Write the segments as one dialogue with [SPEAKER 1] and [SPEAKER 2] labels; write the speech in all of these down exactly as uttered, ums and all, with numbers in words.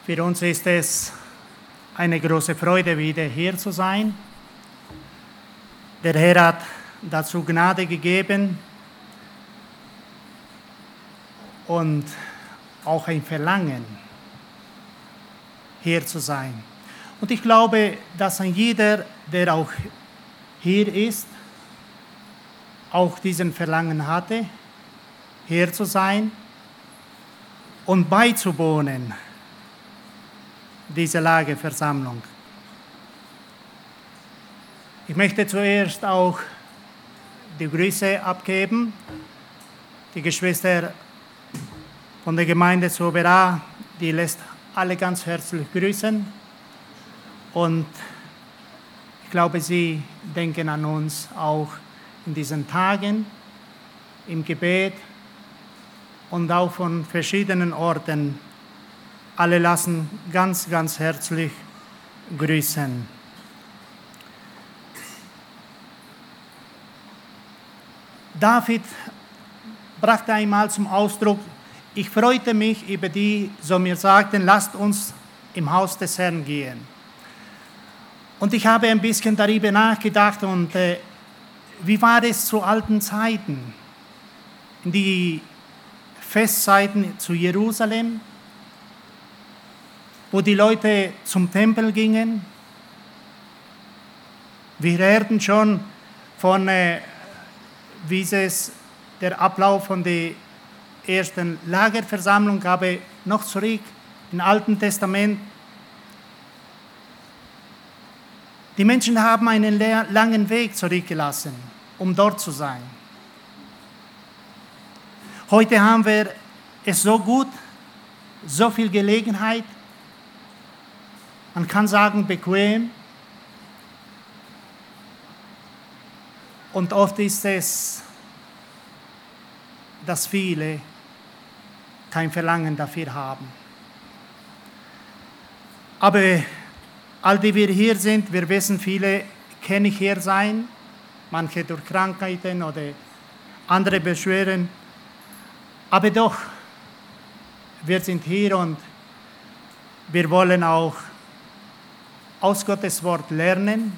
[SPEAKER 1] Für uns ist es eine große Freude, wieder hier zu sein. Der Herr hat dazu Gnade gegeben und auch ein Verlangen, hier zu sein. Und ich glaube, dass ein jeder, der auch hier ist, auch diesen Verlangen hatte, hier zu sein und beizuwohnen, diese Lagerversammlung. Ich möchte zuerst auch die Grüße abgeben. Die Geschwister von der Gemeinde Sobera, die lässt alle ganz herzlich grüßen. Und ich glaube, sie denken an uns auch in diesen Tagen, im Gebet und auch von verschiedenen Orten. Alle lassen ganz, ganz herzlich grüßen. David brachte einmal zum Ausdruck, ich freute mich über die, so mir sagten, lasst uns im Haus des Herrn gehen. Und ich habe ein bisschen darüber nachgedacht und äh, wie war es zu alten Zeiten, in die Festzeiten zu Jerusalem, wo die Leute zum Tempel gingen. Wir hörten schon von, äh, wie es der Ablauf von der ersten Lagerversammlung, aber noch zurück im Alten Testament. Die Menschen haben einen langen Weg zurückgelassen, um dort zu sein. Heute haben wir es so gut, so viel Gelegenheit, man kann sagen bequem. Und oft ist es, dass viele kein Verlangen dafür haben. Aber all die wir hier sind, wir wissen, viele können hier sein, manche durch Krankheiten oder andere Beschwerden. Aber doch, wir sind hier und wir wollen auch aus Gottes Wort lernen.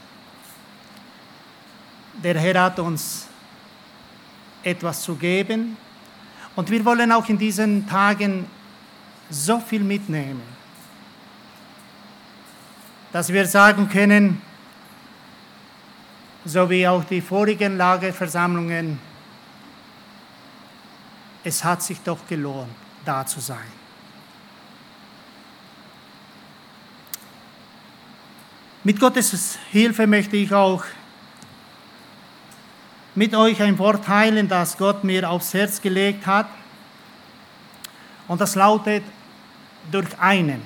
[SPEAKER 1] Der Herr hat uns etwas zu geben und wir wollen auch in diesen Tagen so viel mitnehmen, dass wir sagen können, so wie auch die vorigen Lagerversammlungen, es hat sich doch gelohnt, da zu sein. Mit Gottes Hilfe möchte ich auch mit euch ein Wort teilen, das Gott mir aufs Herz gelegt hat. Und das lautet, durch einen.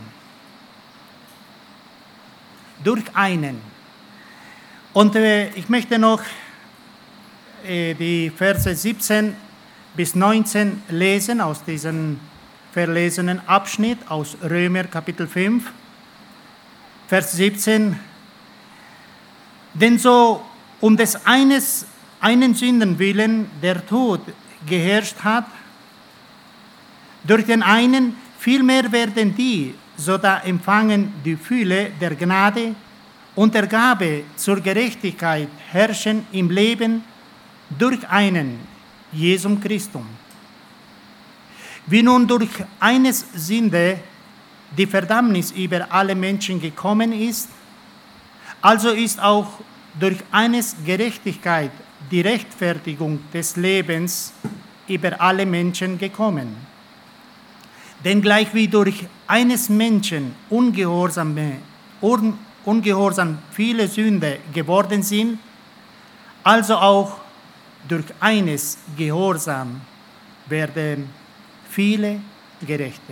[SPEAKER 1] Durch einen. Und äh, ich möchte noch äh, die Verse siebzehn bis neunzehn lesen aus diesem verlesenen Abschnitt aus Römer Kapitel fünf. Vers siebzehn. Denn so um des eines, einen Sünden willen der Tod geherrscht hat, durch den einen vielmehr werden die, so da empfangen die Fülle der Gnade und der Gabe zur Gerechtigkeit herrschen im Leben durch einen, Jesum Christum. Wie nun durch eines Sünde die Verdammnis über alle Menschen gekommen ist, also ist auch durch eines Gerechtigkeit die Rechtfertigung des Lebens über alle Menschen gekommen. Denn gleich wie durch eines Menschen ungehorsame, un, ungehorsam viele Sünde geworden sind, also auch durch eines Gehorsam werden viele Gerechte.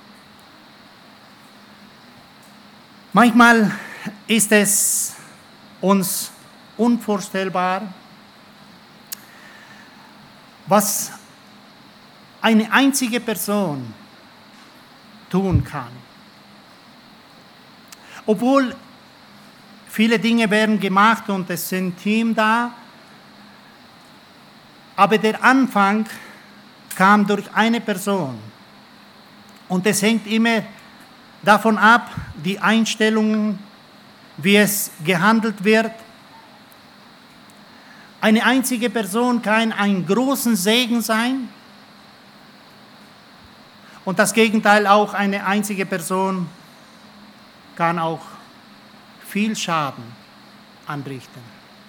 [SPEAKER 1] Manchmal ist es uns unvorstellbar, was eine einzige Person tun kann. Obwohl viele Dinge werden gemacht und es sind Team da, aber der Anfang kam durch eine Person. Und es hängt immer davon ab, die Einstellungen, wie es gehandelt wird. Eine einzige Person kann ein großen Segen sein und das Gegenteil auch, eine einzige Person kann auch viel Schaden anrichten.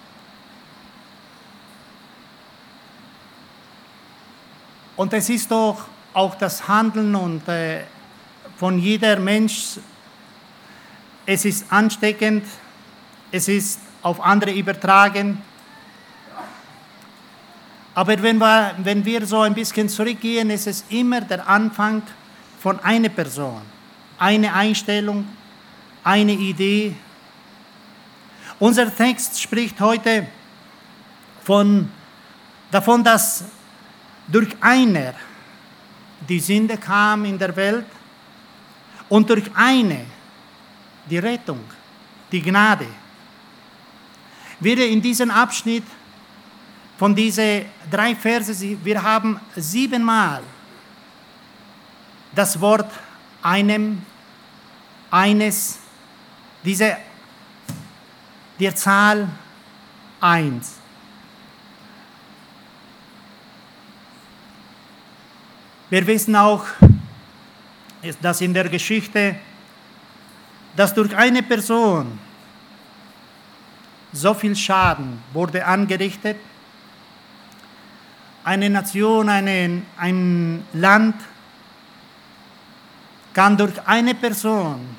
[SPEAKER 1] Und es ist doch auch das Handeln und, äh, von jeder Mensch, es ist ansteckend, es ist auf andere übertragen. Aber wenn wir, wenn wir so ein bisschen zurückgehen, ist es immer der Anfang von einer Person, eine Einstellung, eine Idee. Unser Text spricht heute von, davon, dass durch einer die Sünde kam in der Welt und durch eine die Rettung, die Gnade. Wir in diesem Abschnitt von diesen drei Versen, wir haben siebenmal das Wort einem, eines, diese, die Zahl eins. Wir wissen auch, dass in der Geschichte, dass durch eine Person so viel Schaden wurde angerichtet. Eine Nation, eine, ein Land kann durch eine Person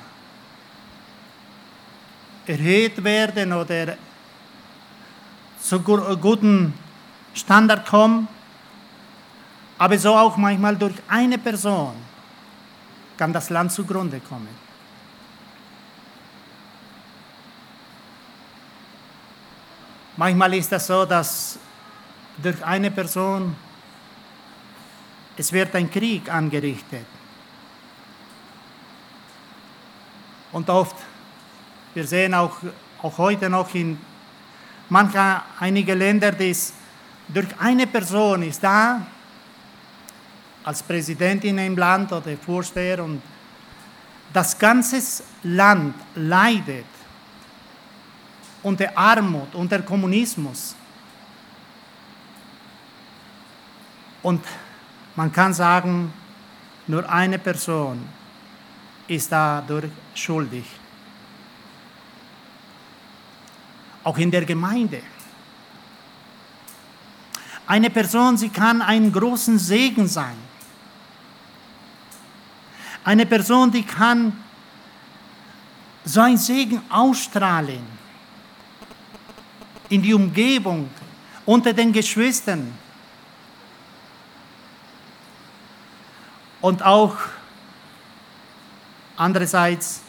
[SPEAKER 1] erhöht werden oder zu guten Standard kommen, aber so auch manchmal durch eine Person kann das Land zugrunde kommen. Manchmal ist es so, dass durch eine Person es wird ein Krieg angerichtet. Und oft, wir sehen auch, auch heute noch in manchen, einige Länder, dass durch eine Person ist da, als Präsidentin im Land oder Vorsteher, und das ganze Land leidet unter Armut, unter Kommunismus. Und man kann sagen, nur eine Person ist dadurch schuldig. Auch in der Gemeinde. Eine Person, sie kann einen großen Segen sein. Eine Person, die kann so einen Segen ausstrahlen in die Umgebung, unter den Geschwistern. Und auch andererseits,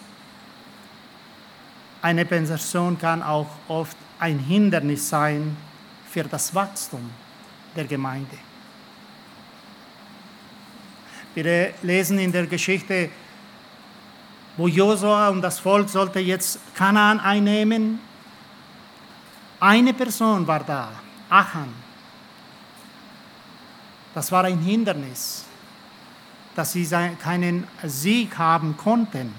[SPEAKER 1] eine Person kann auch oft ein Hindernis sein für das Wachstum der Gemeinde. Wir lesen in der Geschichte, wo Josua und das Volk sollte jetzt Kanaan einnehmen. Eine Person war da, Achan. Das war ein Hindernis, dass sie keinen Sieg haben konnten.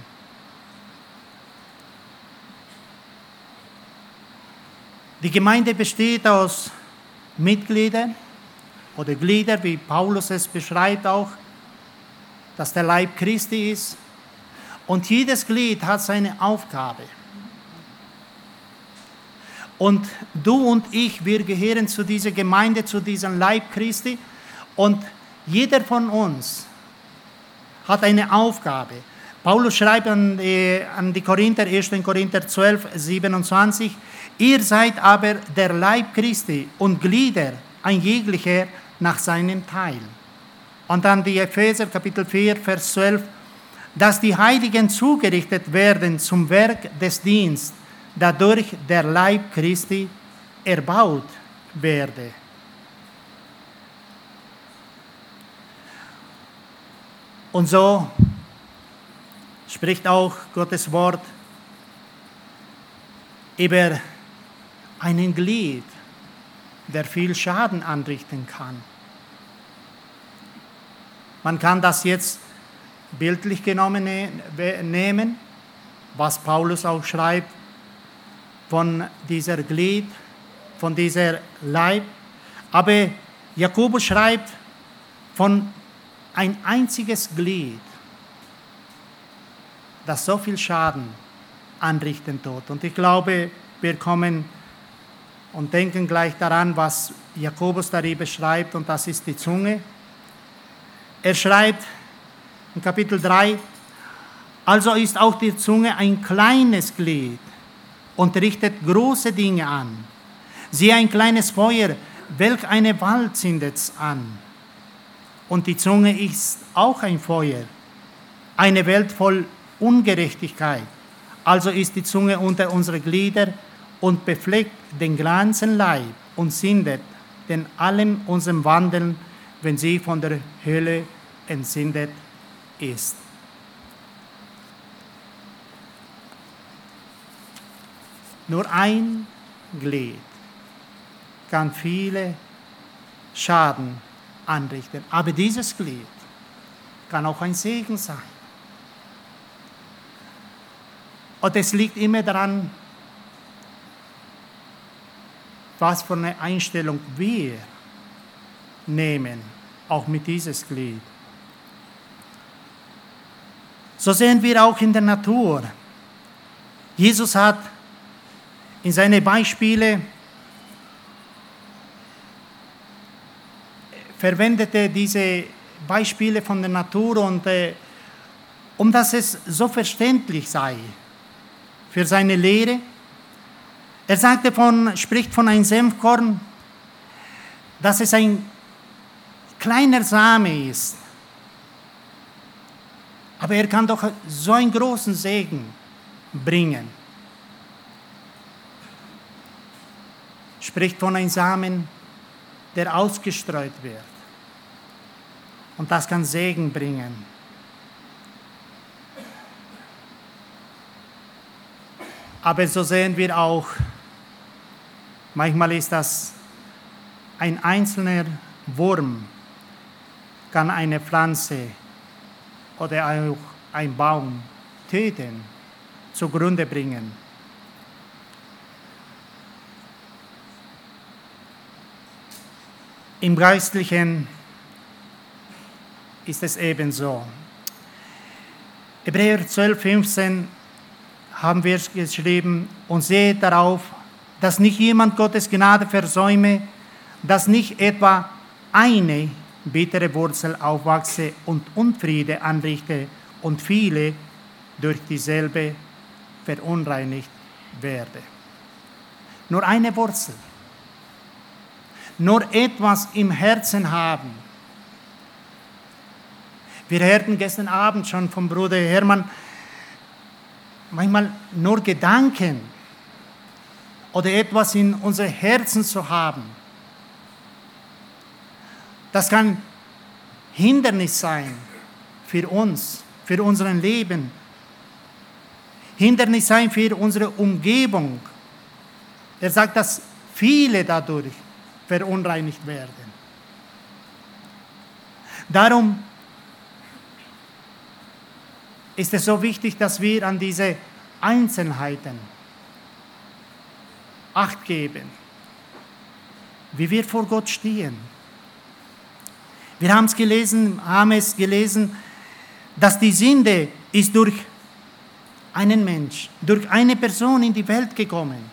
[SPEAKER 1] Die Gemeinde besteht aus Mitgliedern oder Glieder, wie Paulus es beschreibt auch, dass der Leib Christi ist. Und jedes Glied hat seine Aufgabe. Und du und ich, wir gehören zu dieser Gemeinde, zu diesem Leib Christi. Und jeder von uns hat eine Aufgabe. Paulus schreibt an die, an die Korinther, erster Korinther zwölf, siebenundzwanzig, ihr seid aber der Leib Christi und Glieder, ein jeglicher nach seinem Teil. Und dann die Epheser, Kapitel vier, Vers zwölf, dass die Heiligen zugerichtet werden zum Werk des Dienstes, dadurch der Leib Christi erbaut werde. Und so spricht auch Gottes Wort über einen Glied, der viel Schaden anrichten kann. Man kann das jetzt bildlich genommen nehmen, was Paulus auch schreibt, von dieser Glied, von dieser Leib. Aber Jakobus schreibt von ein einziges Glied, das so viel Schaden anrichten tut. Und ich glaube, wir kommen und denken gleich daran, was Jakobus darüber schreibt, und das ist die Zunge. Er schreibt in Kapitel drei, also ist auch die Zunge ein kleines Glied und richtet große Dinge an. Sie ein kleines Feuer, welch eine Wald zündet es an. Und die Zunge ist auch ein Feuer, eine Welt voll Ungerechtigkeit. Also ist die Zunge unter unsere Glieder und befleckt den ganzen Leib und sündet den allem unserem Wandeln, wenn sie von der Hölle entsündet ist. Nur ein Glied kann viele Schaden anrichten, aber dieses Glied kann auch ein Segen sein. Und es liegt immer daran, was für eine Einstellung wir nehmen, auch mit dieses Glied. So sehen wir auch in der Natur. Jesus hat in seine Beispiele verwendete diese Beispiele von der Natur, und äh, um dass es so verständlich sei für seine Lehre. Er sagte von, spricht von einem Senfkorn, dass es ein kleiner Same ist. Aber er kann doch so einen großen Segen bringen. Spricht von einem Samen, der ausgestreut wird. Und das kann Segen bringen. Aber so sehen wir auch, manchmal ist das ein einzelner Wurm, kann eine Pflanze oder auch ein Baum töten, zugrunde bringen. Im Geistlichen ist es ebenso. Hebräer zwölf, fünfzehn haben wir geschrieben, und seht darauf, dass nicht jemand Gottes Gnade versäume, dass nicht etwa eine bittere Wurzel aufwachse und Unfriede anrichte und viele durch dieselbe verunreinigt werde. Nur eine Wurzel, nur etwas im Herzen haben. Wir hörten gestern Abend schon vom Bruder Hermann, manchmal nur Gedanken oder etwas in unser Herzen zu haben. Das kann Hindernis sein für uns, für unser Leben. Hindernis sein für unsere Umgebung. Er sagt, dass viele dadurch verunreinigt werden. Darum ist es so wichtig, dass wir an diese Einzelheiten Acht geben, wie wir vor Gott stehen. Wir haben es gelesen, haben es gelesen, dass die Sünde ist durch einen Mensch, durch eine Person in die Welt gekommen.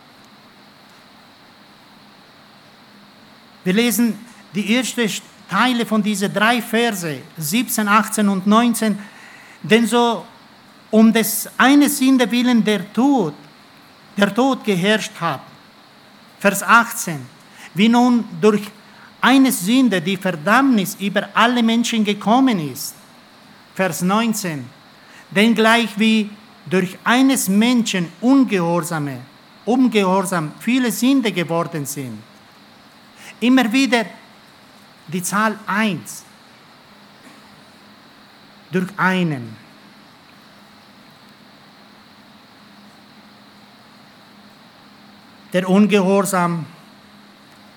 [SPEAKER 1] Wir lesen die ersten Teile von diesen drei Verse, siebzehn, achtzehn und neunzehn, denn so um des eine Sünde willen der Tod, der Tod geherrscht hat. Vers achtzehn, wie nun durch eine Sünde die Verdammnis über alle Menschen gekommen ist. Vers neunzehn, denn gleich wie durch eines Menschen Ungehorsame, Ungehorsam viele Sünde geworden sind. Immer wieder die Zahl eins. Durch einen. Der Ungehorsam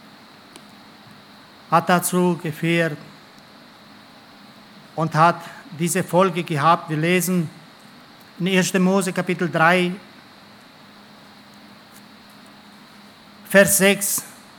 [SPEAKER 1] hat dazu geführt und hat diese Folge gehabt. Wir lesen in erster Mose Kapitel drei, Vers sechs.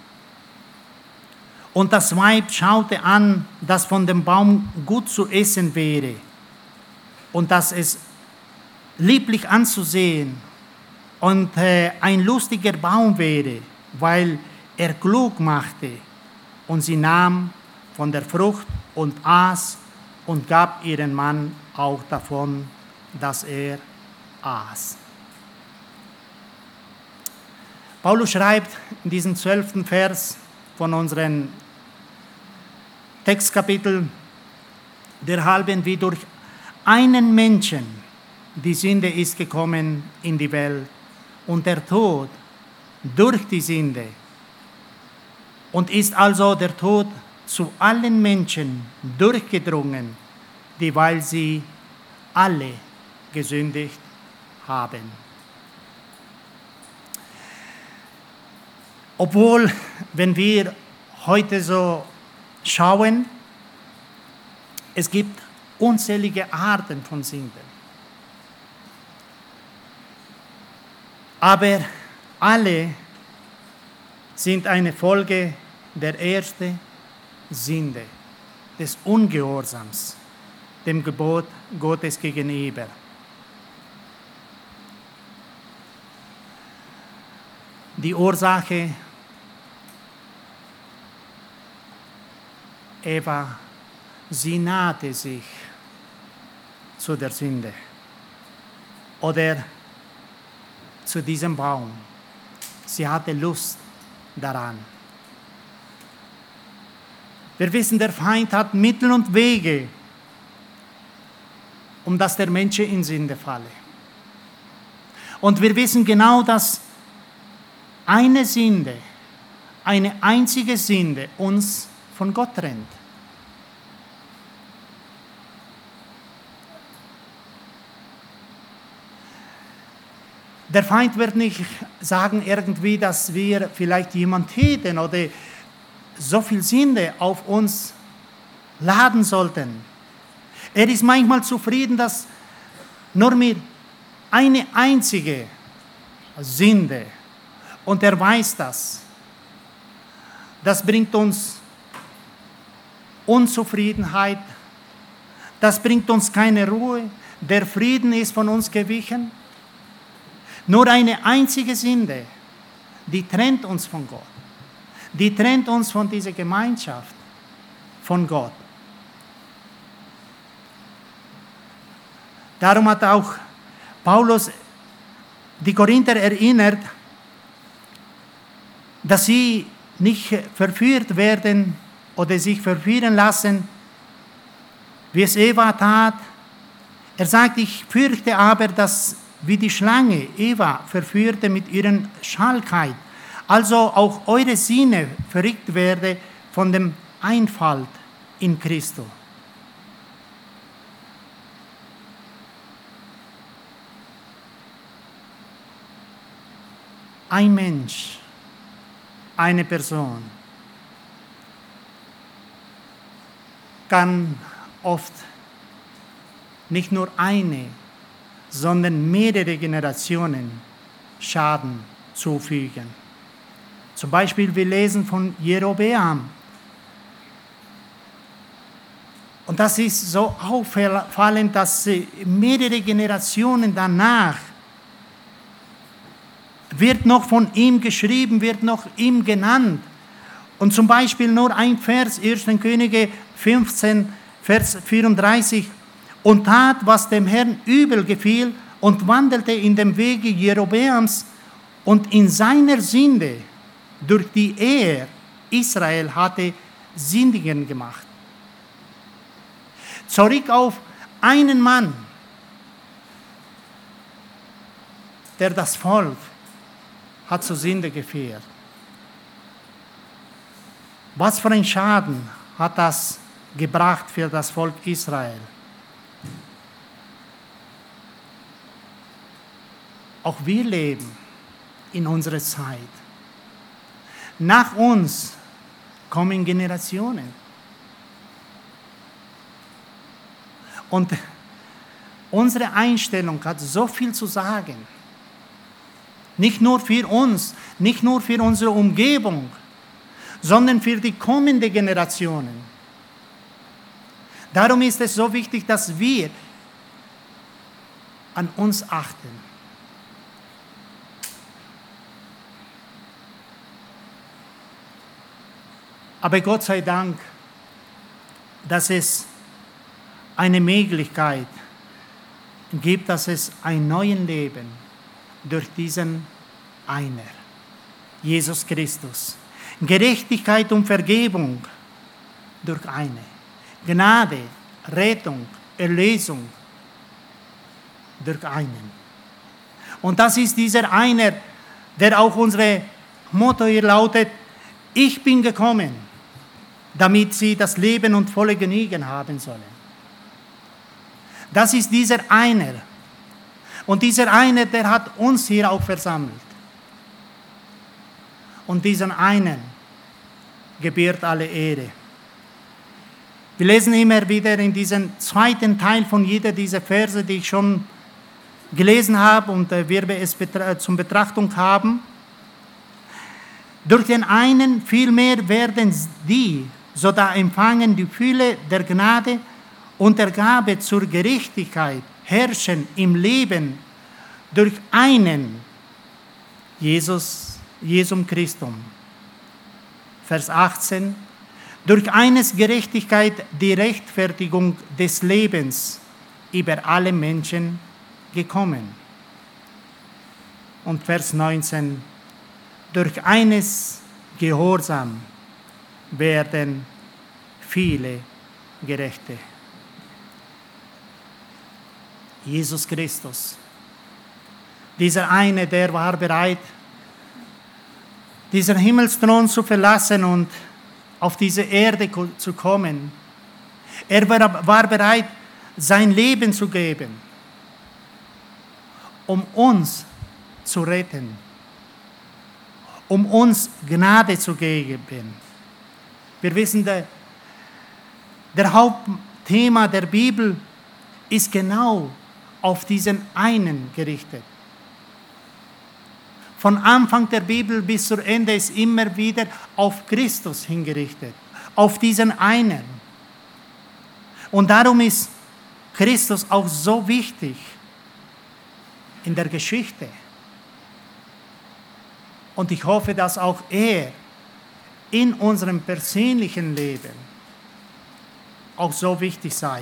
[SPEAKER 1] Und das Weib schaute an, dass von dem Baum gut zu essen wäre und dass es lieblich anzusehen und äh, ein lustiger Baum wäre, weil er klug machte. Und sie nahm von der Frucht und aß und gab ihren Mann auch davon, dass er aß. Paulus schreibt in diesem zwölften Vers von unserem Textkapitel: derhalben wie durch einen Menschen die Sünde ist gekommen in die Welt und der Tod durch die Sünde. Und ist also der Tod zu allen Menschen durchgedrungen, dieweil sie alle gesündigt haben. Obwohl, wenn wir heute so schauen, es gibt unzählige Arten von Sünden. Aber alle sind eine Folge der ersten Sünde, des Ungehorsams, dem Gebot Gottes gegenüber. Die Ursache: Eva, sie nahte sich zu der Sünde oder zu diesem Baum. Sie hatte Lust daran. Wir wissen, der Feind hat Mittel und Wege, um dass der Mensch in Sünde falle. Und wir wissen genau, dass eine Sünde, eine einzige Sünde uns von Gott trennt. Der Feind wird nicht sagen irgendwie, dass wir vielleicht jemanden töten oder so viel Sünde auf uns laden sollten. Er ist manchmal zufrieden, dass nur mit eine einzige Sünde, und er weiß das, das bringt uns Unzufriedenheit, das bringt uns keine Ruhe, der Frieden ist von uns gewichen. Nur eine einzige Sünde, die trennt uns von Gott. Die trennt uns von dieser Gemeinschaft, von Gott. Darum hat auch Paulus die Korinther erinnert, dass sie nicht verführt werden oder sich verführen lassen, wie es Eva tat. Er sagt, ich fürchte aber, dass wie die Schlange Eva verführte mit ihrer Schalkheit, also auch eure Sinne verrückt werde von dem Einfalt in Christo. Ein Mensch, eine Person kann oft nicht nur eine, sondern mehrere Generationen Schaden zufügen. Zum Beispiel, wir lesen von Jerobeam. Und das ist so auffallend, dass mehrere Generationen danach wird noch von ihm geschrieben, wird noch ihm genannt. Und zum Beispiel nur ein Vers, erster Könige fünfzehn, Vers vierunddreißig. Und tat, was dem Herrn übel gefiel, und wandelte in dem Wege Jerobeams und in seiner Sünde, durch die er Israel hatte sündigen gemacht. Zurück auf einen Mann, der das Volk hat zur Sünde geführt. Was für ein Schaden hat das gebracht für das Volk Israel? Auch wir leben in unserer Zeit. Nach uns kommen Generationen. Und unsere Einstellung hat so viel zu sagen. Nicht nur für uns, nicht nur für unsere Umgebung, sondern für die kommenden Generationen. Darum ist es so wichtig, dass wir an uns achten. Aber Gott sei Dank, dass es eine Möglichkeit gibt, dass es ein neues Leben durch diesen Einer, Jesus Christus. Gerechtigkeit und Vergebung durch eine. Gnade, Rettung, Erlösung durch einen. Und das ist dieser Einer, der auch unser Motto hier lautet: Ich bin gekommen, damit sie das Leben und volle Genügen haben sollen. Das ist dieser Einer. Und dieser Einer, der hat uns hier auch versammelt. Und diesen einen gebührt alle Ehre. Wir lesen immer wieder in diesem zweiten Teil von jeder dieser Verse, die ich schon gelesen habe und äh, wir es betra- zum Betrachtung haben. Durch den einen vielmehr werden die, so da empfangen die Fülle der Gnade und der Gabe zur Gerechtigkeit, herrschen im Leben durch einen, Jesus, Jesum Christum. Vers achtzehn. Durch eines Gerechtigkeit die Rechtfertigung des Lebens über alle Menschen gekommen. Und Vers neunzehn. Durch eines Gehorsam werden viele Gerechte. Jesus Christus. Dieser eine, der war bereit, diesen Himmelsthron zu verlassen und auf diese Erde zu kommen. Er war bereit, sein Leben zu geben, um uns zu retten, um uns Gnade zu geben. Wir wissen, der, der Hauptthema der Bibel ist genau auf diesen einen gerichtet. Von Anfang der Bibel bis zum Ende ist immer wieder auf Christus hingerichtet, auf diesen einen. Und darum ist Christus auch so wichtig in der Geschichte. Und ich hoffe, dass auch er in unserem persönlichen Leben auch so wichtig sei.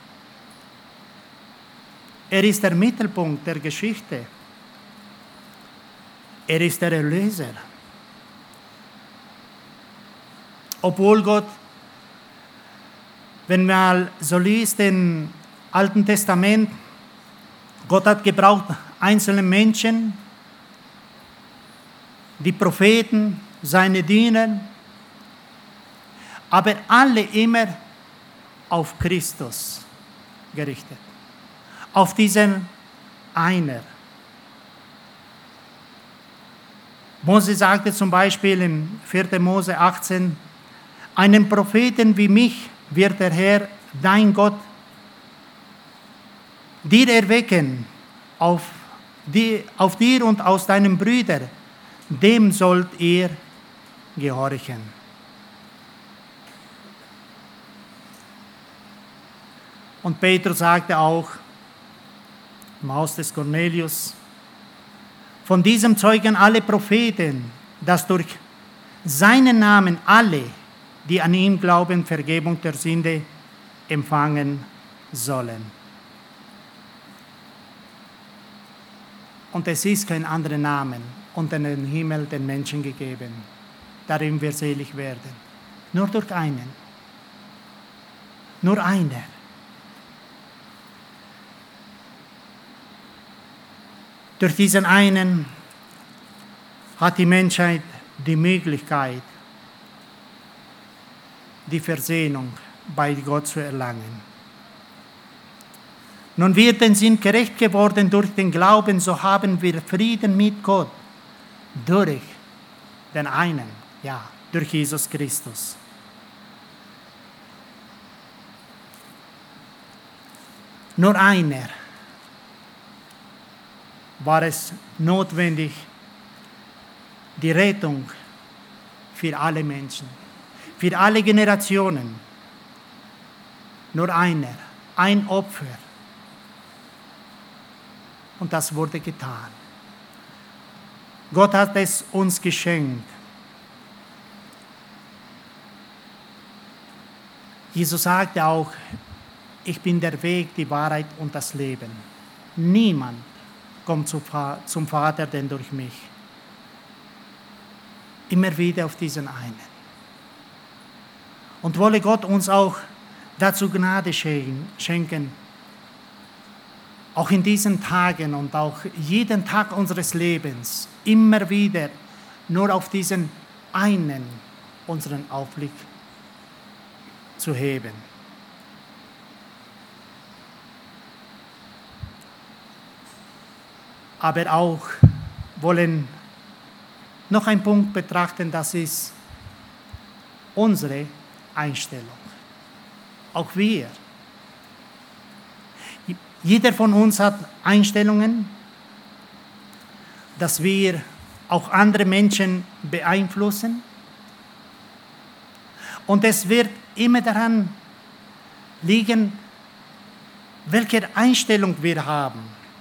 [SPEAKER 1] Er ist der Mittelpunkt der Geschichte. Er ist der Erlöser. Obwohl Gott, wenn man mal so liest im Alten Testament, Gott hat gebraucht einzelne Menschen, die Propheten, seine Diener, aber alle immer auf Christus gerichtet, auf diesen Einer. Mose sagte zum Beispiel in vierter Mose achtzehn, einen Propheten wie mich wird der Herr, dein Gott, dir erwecken, auf, die, auf dir und aus deinen Brüdern, dem sollt ihr gehorchen. Und Petrus sagte auch im Haus des Cornelius, von diesem zeugen alle Propheten, dass durch seinen Namen alle, die an ihn glauben, Vergebung der Sünde empfangen sollen. Und es ist kein anderer Name unter dem Himmel den Menschen gegeben, darin wir selig werden. Nur durch einen. Nur einer. Durch diesen einen hat die Menschheit die Möglichkeit, die Versöhnung bei Gott zu erlangen. Nun wir denn sind gerecht geworden durch den Glauben, so haben wir Frieden mit Gott durch den einen, ja, durch Jesus Christus. Nur einer war es notwendig, die Rettung für alle Menschen, für alle Generationen. Nur einer, ein Opfer. Und das wurde getan. Gott hat es uns geschenkt. Jesus sagte auch, ich bin der Weg, die Wahrheit und das Leben. Niemand kommt zum Vater, denn durch mich. Immer wieder auf diesen einen. Und wolle Gott uns auch dazu Gnade schenken, auch in diesen Tagen und auch jeden Tag unseres Lebens immer wieder nur auf diesen einen unseren Aufblick zu heben. Aber auch wollen noch einen Punkt betrachten, das ist unsere Einstellung. Auch wir. Jeder von uns hat Einstellungen, dass wir auch andere Menschen beeinflussen. Und es wird immer daran liegen, welche Einstellung wir haben.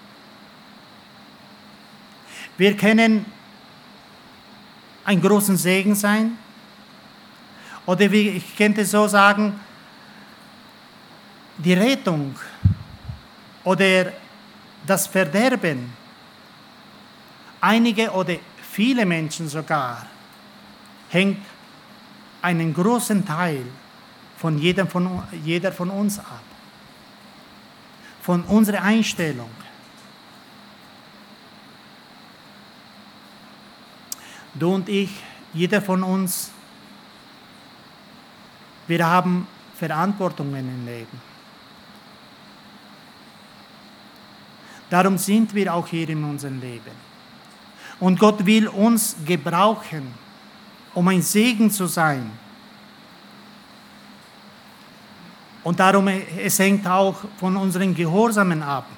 [SPEAKER 1] Wir können ein großen Segen sein, oder wie ich könnte so sagen, die Rettung oder das Verderben, einige oder viele Menschen sogar, hängt einen großen Teil von jedem von, jeder von uns ab, von unserer Einstellung. Du und ich, jeder von uns, wir haben Verantwortungen im Leben. Darum sind wir auch hier in unserem Leben. Und Gott will uns gebrauchen, um ein Segen zu sein. Und darum, es hängt auch von unseren Gehorsamen ab.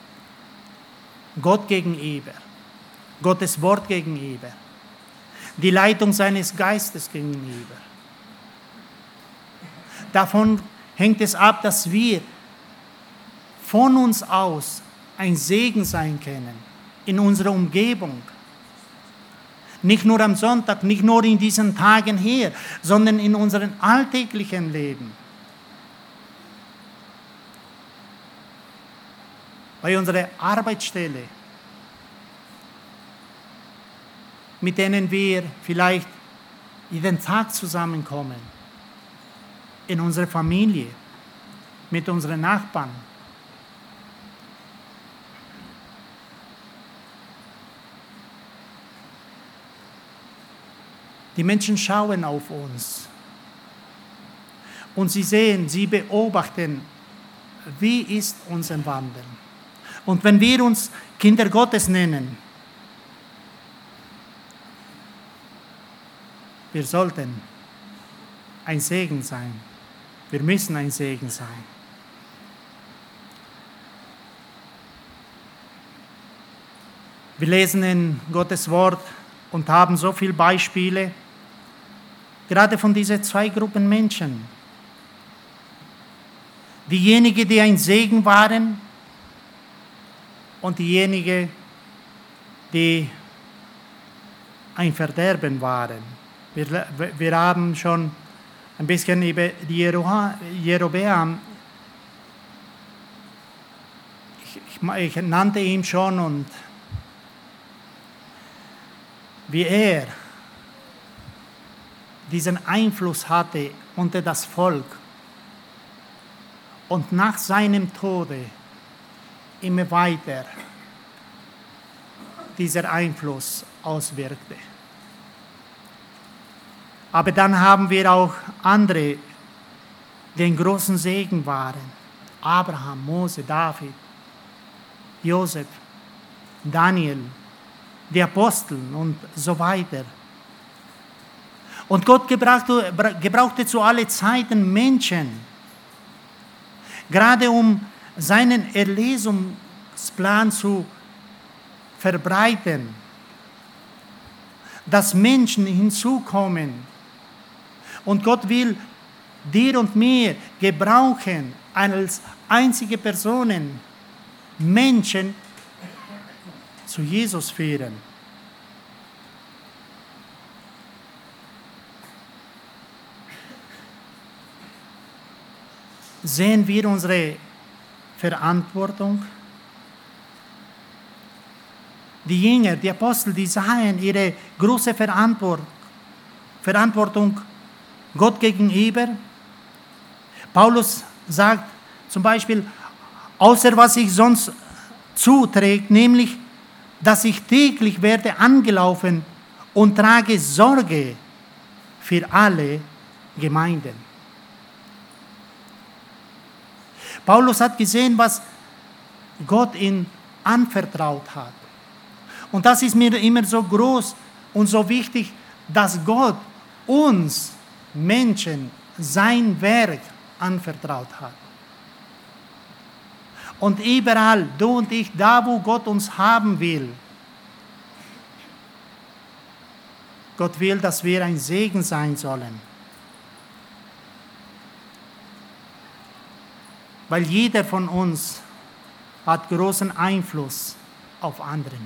[SPEAKER 1] Gott gegenüber, Gottes Wort gegenüber, die Leitung seines Geistes gegenüber. Davon hängt es ab, dass wir von uns aus ein Segen sein können in unserer Umgebung. Nicht nur am Sonntag, nicht nur in diesen Tagen hier, sondern in unserem alltäglichen Leben. Bei unserer Arbeitsstelle, mit denen wir vielleicht jeden Tag zusammenkommen, in unserer Familie, mit unseren Nachbarn. Die Menschen schauen auf uns und sie sehen, sie beobachten, wie ist unser Wandel. Und wenn wir uns Kinder Gottes nennen, wir sollten ein Segen sein. Wir müssen ein Segen sein. Wir lesen in Gottes Wort und haben so viele Beispiele, gerade von diesen zwei Gruppen Menschen. Diejenigen, die ein Segen waren, und diejenigen, die ein Verderben waren. Wir, wir haben schon ein bisschen über die Jerobeam, ich, ich, ich nannte ihn schon, und wie er diesen Einfluss hatte unter das Volk und nach seinem Tode immer weiter dieser Einfluss auswirkte. Aber dann haben wir auch andere, die einen großen Segen waren. Abraham, Mose, David, Josef, Daniel, die Apostel und so weiter. Und Gott gebrauchte, gebrauchte zu allen Zeiten Menschen, gerade um seinen Erlösungsplan zu verbreiten, dass Menschen hinzukommen. Und Gott will dir und mir gebrauchen als einzige Personen, Menschen zu Jesus führen. Sehen wir unsere Verantwortung? Die Jünger, die Apostel, die sahen ihre große Verantwortung Gott gegenüber. Paulus sagt zum Beispiel, außer was sich sonst zuträgt, nämlich, dass ich täglich werde angelaufen und trage Sorge für alle Gemeinden. Paulus hat gesehen, was Gott ihm anvertraut hat. Und das ist mir immer so groß und so wichtig, dass Gott uns Menschen sein Werk anvertraut hat. Und überall, du und ich, da wo Gott uns haben will, Gott will, dass wir ein Segen sein sollen. Weil jeder von uns hat großen Einfluss auf anderen.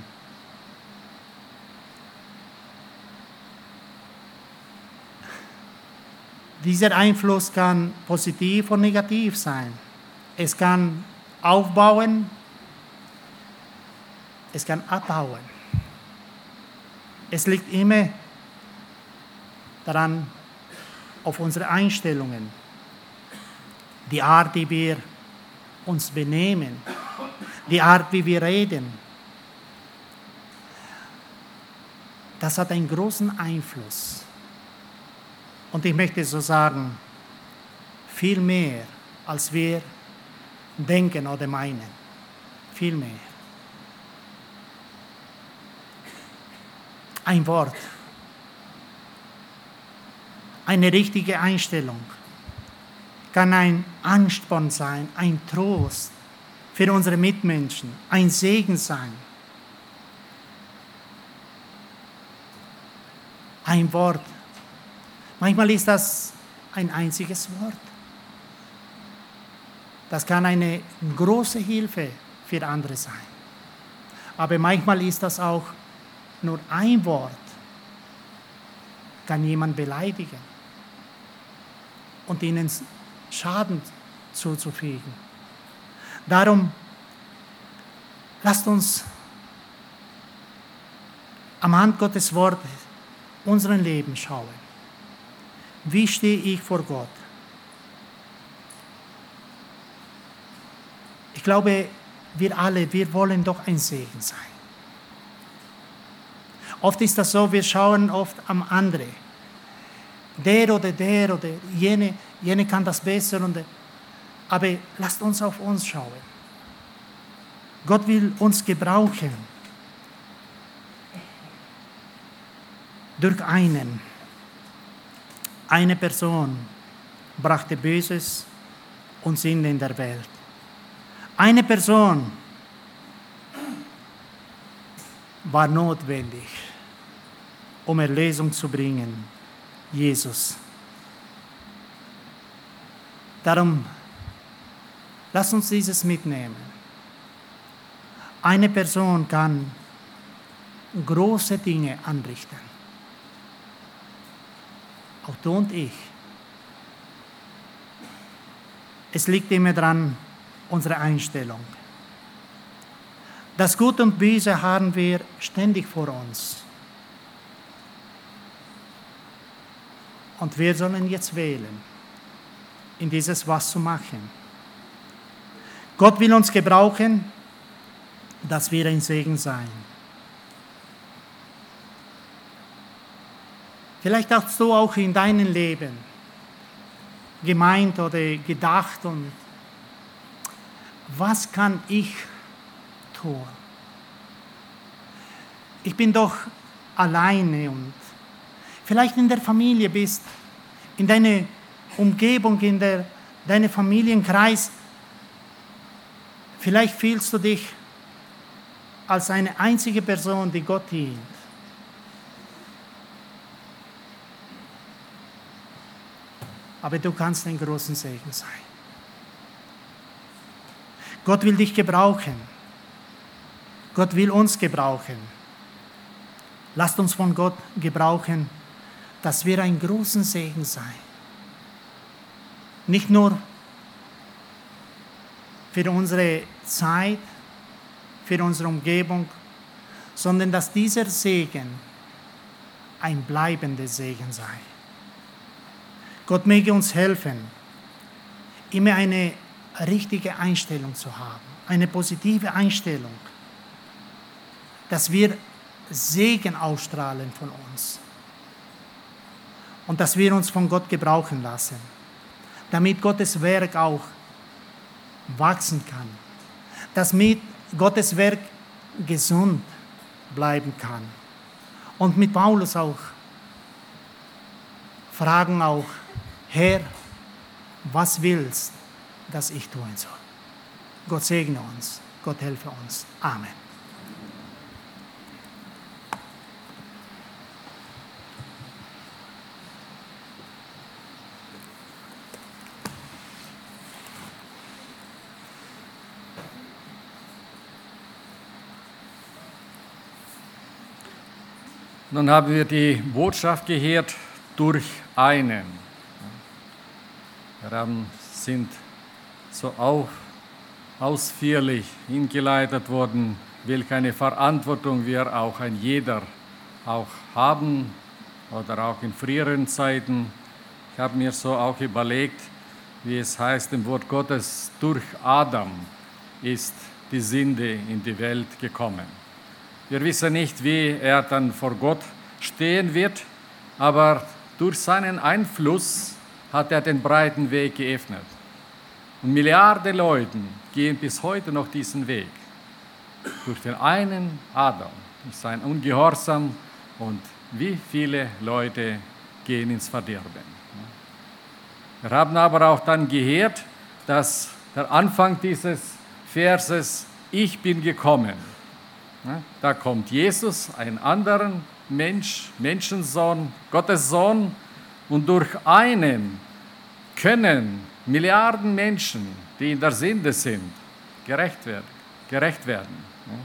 [SPEAKER 1] Dieser Einfluss kann positiv und negativ sein. Es kann aufbauen, es kann abbauen. Es liegt immer daran, auf unsere Einstellungen, die Art, wie wir uns benehmen, die Art, wie wir reden. Das hat einen großen Einfluss. Und ich möchte so sagen, viel mehr, als wir denken oder meinen. Viel mehr. Ein Wort, eine richtige Einstellung kann ein Ansporn sein, ein Trost für unsere Mitmenschen, ein Segen sein. Ein Wort. Manchmal ist das ein einziges Wort. Das kann eine große Hilfe für andere sein. Aber manchmal ist das auch nur ein Wort, kann jemand beleidigen und ihnen Schaden zuzufügen. Darum lasst uns am Hand Gottes Wortes unseren Leben schauen. Wie stehe ich vor Gott? Ich glaube, wir alle, wir wollen doch ein Segen sein. Oft ist das so, wir schauen oft am anderen. Der oder der oder jene, jene kann das besser. Und, aber lasst uns auf uns schauen. Gott will uns gebrauchen. Durch einen. Eine Person brachte Böses und Sünde in der Welt. Eine Person war notwendig, um Erlösung zu bringen. Jesus. Darum, lass uns dieses mitnehmen. Eine Person kann große Dinge anrichten. Auch du und ich. Es liegt immer dran, unsere Einstellung. Das Gut und Böse haben wir ständig vor uns. Und wir sollen jetzt wählen, in dieses was zu machen. Gott will uns gebrauchen, dass wir ein Segen sein. Vielleicht hast du auch in deinem Leben gemeint oder gedacht, und was kann ich tun? Ich bin doch alleine, und vielleicht in der Familie bist, in deiner Umgebung, in der, deinem Familienkreis. Vielleicht fühlst du dich als eine einzige Person, die Gott dient. Aber du kannst ein großen Segen sein. Gott will dich gebrauchen. Gott will uns gebrauchen. Lasst uns von Gott gebrauchen, dass wir ein großen Segen sein. Nicht nur für unsere Zeit, für unsere Umgebung, sondern dass dieser Segen ein bleibender Segen sei. Gott möge uns helfen, immer eine richtige Einstellung zu haben, eine positive Einstellung, dass wir Segen ausstrahlen von uns und dass wir uns von Gott gebrauchen lassen, damit Gottes Werk auch wachsen kann, damit Gottes Werk gesund bleiben kann. Und mit Paulus auch fragen auch, Herr, was willst, dass ich tun soll? Gott segne uns, Gott helfe uns. Amen.
[SPEAKER 2] Nun haben wir die Botschaft gehört durch einen. Wir haben, sind so auch ausführlich hingeleitet worden, welche eine Verantwortung wir auch ein jeder auch haben oder auch in früheren Zeiten. Ich habe mir so auch überlegt, wie es heißt im Wort Gottes, durch Adam ist die Sünde in die Welt gekommen. Wir wissen nicht, wie er dann vor Gott stehen wird, aber durch seinen Einfluss hat er den breiten Weg geöffnet. Und Milliarden Leute gehen bis heute noch diesen Weg. Durch den einen Adam, durch sein Ungehorsam, und wie viele Leute gehen ins Verderben. Wir haben aber auch dann gehört, dass der Anfang dieses Verses, ich bin gekommen. Da kommt Jesus, ein anderer Mensch, Menschensohn, Gottes Sohn, und durch einen können Milliarden Menschen, die in der Sünde sind, gerecht werden. Gerecht werden.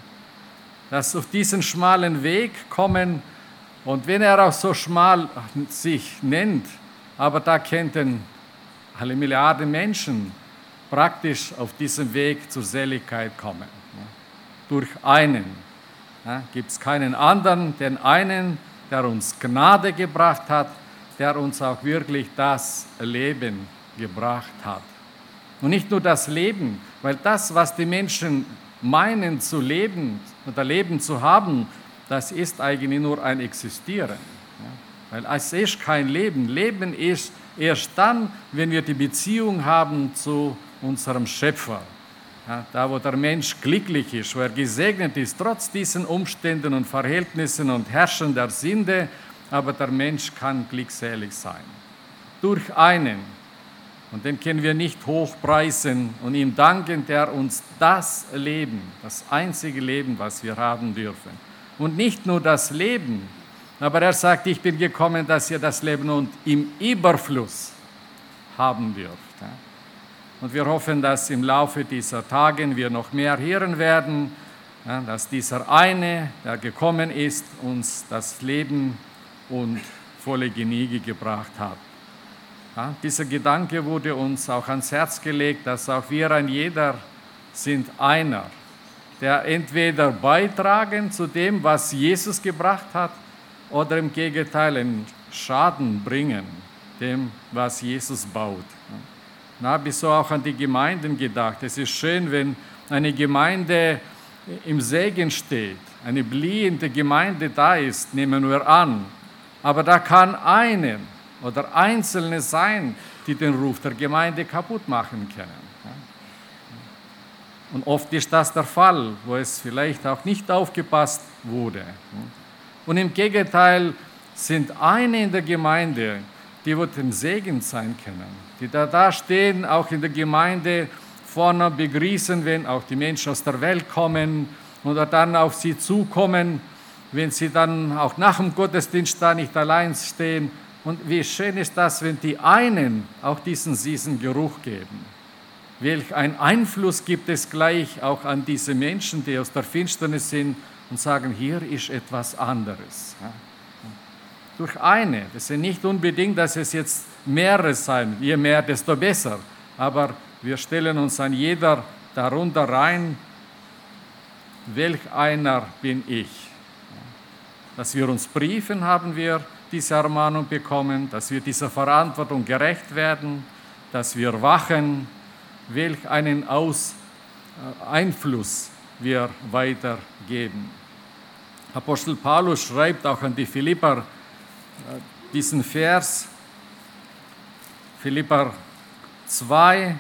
[SPEAKER 2] Dass auf diesen schmalen Weg kommen, und wenn er auch so schmal sich nennt, aber da könnten alle Milliarden Menschen praktisch auf diesem Weg zur Seligkeit kommen. Durch einen. Ja, gibt es keinen anderen, den einen, der uns Gnade gebracht hat, der uns auch wirklich das Leben gebracht hat. Und nicht nur das Leben, weil das, was die Menschen meinen zu leben oder Leben zu haben, das ist eigentlich nur ein Existieren. Ja, weil es ist kein Leben. Leben ist erst dann, wenn wir die Beziehung haben zu unserem Schöpfer. Ja, da, wo der Mensch glücklich ist, wo er gesegnet ist, trotz diesen Umständen und Verhältnissen und Herrschen der Sünde, aber der Mensch kann glückselig sein. Durch einen. Und den können wir nicht hochpreisen und ihm danken, der uns das Leben, das einzige Leben, was wir haben dürfen. Und nicht nur das Leben, aber er sagt, ich bin gekommen, dass ihr das Leben und im Überfluss haben dürft. Ja. Und wir hoffen, dass im Laufe dieser Tage wir noch mehr hören werden, ja, dass dieser eine, der gekommen ist, uns das Leben und volle Genüge gebracht hat. Ja, dieser Gedanke wurde uns auch ans Herz gelegt, dass auch wir, ein jeder, sind einer, der entweder beitragen zu dem, was Jesus gebracht hat, oder im Gegenteil einen Schaden bringen, dem, was Jesus baut. Da habe ich so auch an die Gemeinden gedacht. Es ist schön, wenn eine Gemeinde im Segen steht, eine blühende Gemeinde da ist, nehmen wir an. Aber da kann einer oder Einzelne sein, die den Ruf der Gemeinde kaputt machen können. Und oft ist das der Fall, wo es vielleicht auch nicht aufgepasst wurde. Und im Gegenteil sind eine in der Gemeinde, die wird ein Segen sein können, die da, da stehen, auch in der Gemeinde vorne begrüßen, wenn auch die Menschen aus der Welt kommen oder dann auf sie zukommen, wenn sie dann auch nach dem Gottesdienst da nicht allein stehen. Und wie schön ist das, wenn die einen auch diesen süßen Geruch geben. Welch ein Einfluss gibt es gleich auch an diese Menschen, die aus der Finsternis sind und sagen, hier ist etwas anderes. Ja. Durch eine, das ist nicht unbedingt, dass es jetzt mehrere sein, je mehr, desto besser, aber wir stellen uns an jeder darunter rein, welch einer bin ich. Dass wir uns briefen, haben wir diese Ermahnung bekommen, dass wir dieser Verantwortung gerecht werden, dass wir wachen, welch einen Aus, äh, Einfluss wir weitergeben. Apostel Paulus schreibt auch an die Philipper äh, diesen Vers, Philipper zwei,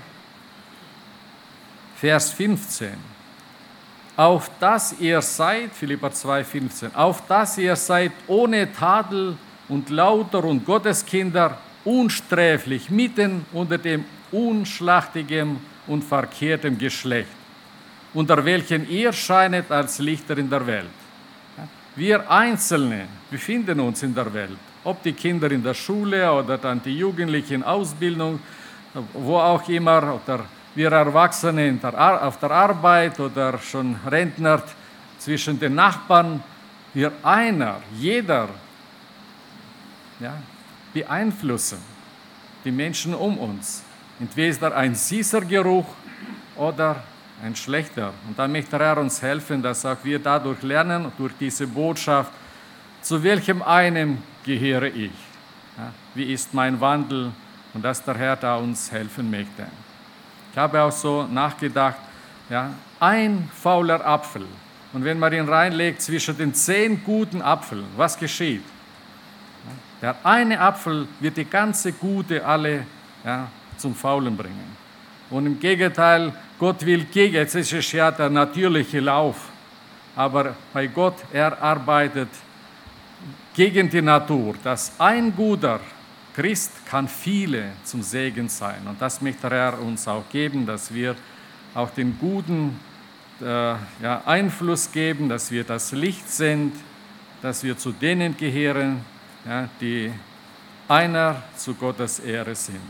[SPEAKER 2] Vers fünfzehn. Auf dass ihr seid, Philipper zwei, fünfzehn, auf dass ihr seid ohne Tadel und lauter und Gotteskinder, unsträflich mitten unter dem unschlachtigen und verkehrten Geschlecht, unter welchen ihr scheinet als Lichter in der Welt. Wir Einzelne befinden uns in der Welt, ob die Kinder in der Schule oder dann die Jugendlichen in Ausbildung, wo auch immer, oder wir Erwachsene auf der Arbeit oder schon Rentner zwischen den Nachbarn, wir einer, jeder, ja, beeinflussen die Menschen um uns. Entweder ein süßer Geruch oder ein schlechter. Und da möchte der Herr uns helfen, dass auch wir dadurch lernen, durch diese Botschaft, zu welchem einem gehöre ich. Ja, wie ist mein Wandel? Und dass der Herr da uns helfen möchte. Ich habe auch so nachgedacht, ja, ein fauler Apfel. Und wenn man ihn reinlegt zwischen den zehn guten Apfeln, was geschieht? Der eine Apfel wird die ganze Gute alle, ja, zum Faulen bringen. Und im Gegenteil, Gott will gegen, jetzt ist es ja der natürliche Lauf, aber bei Gott, er arbeitet gegen die Natur, dass ein guter Christ kann viele zum Segen sein. Und das möchte der Herr uns auch geben, dass wir auch den Guten äh, ja, Einfluss geben, dass wir das Licht sind, dass wir zu denen gehören, ja, die einer zu Gottes Ehre sind.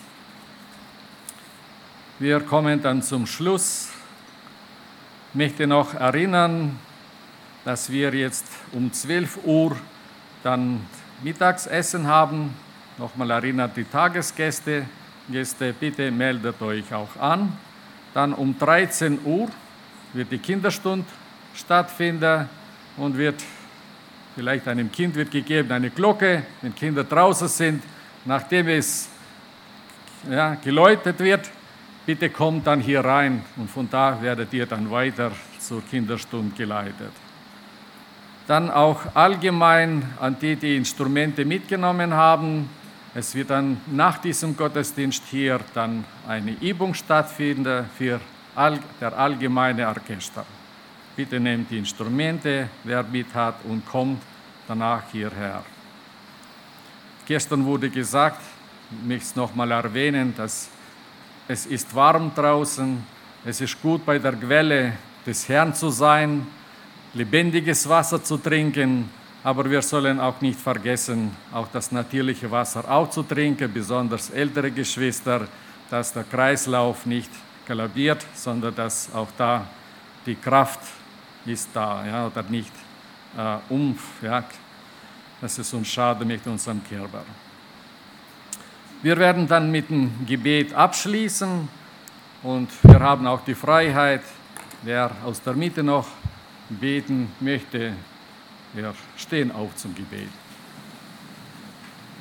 [SPEAKER 2] Wir kommen dann zum Schluss. Ich möchte noch erinnern, dass wir jetzt um zwölf Uhr dann Mittagsessen haben. Nochmal erinnert die Tagesgäste, Gäste, bitte meldet euch auch an. Dann um dreizehn Uhr wird die Kinderstunde stattfinden und wird vielleicht einem Kind wird gegeben eine Glocke, wenn Kinder draußen sind, nachdem es ja, geläutet wird, bitte kommt dann hier rein und von da werdet ihr dann weiter zur Kinderstunde geleitet. Dann auch allgemein an die, die Instrumente mitgenommen haben. Es wird dann nach diesem Gottesdienst hier dann eine Übung stattfinden für all, der allgemeine Orchester. Bitte nehmt die Instrumente, wer mit hat, und kommt danach hierher. Gestern wurde gesagt, ich möchte es nochmal erwähnen, dass es ist warm draußen, es ist gut bei der Quelle des Herrn zu sein, lebendiges Wasser zu trinken, aber wir sollen auch nicht vergessen, auch das natürliche Wasser auch zu trinken, besonders ältere Geschwister, dass der Kreislauf nicht kollabiert, sondern dass auch da die Kraft ist da, ja, oder nicht äh, um, ja, dass es uns schadet mit unserem Körper. Wir werden dann mit dem Gebet abschließen und wir haben auch die Freiheit, wer aus der Mitte noch beten möchte, wir stehen auf zum Gebet.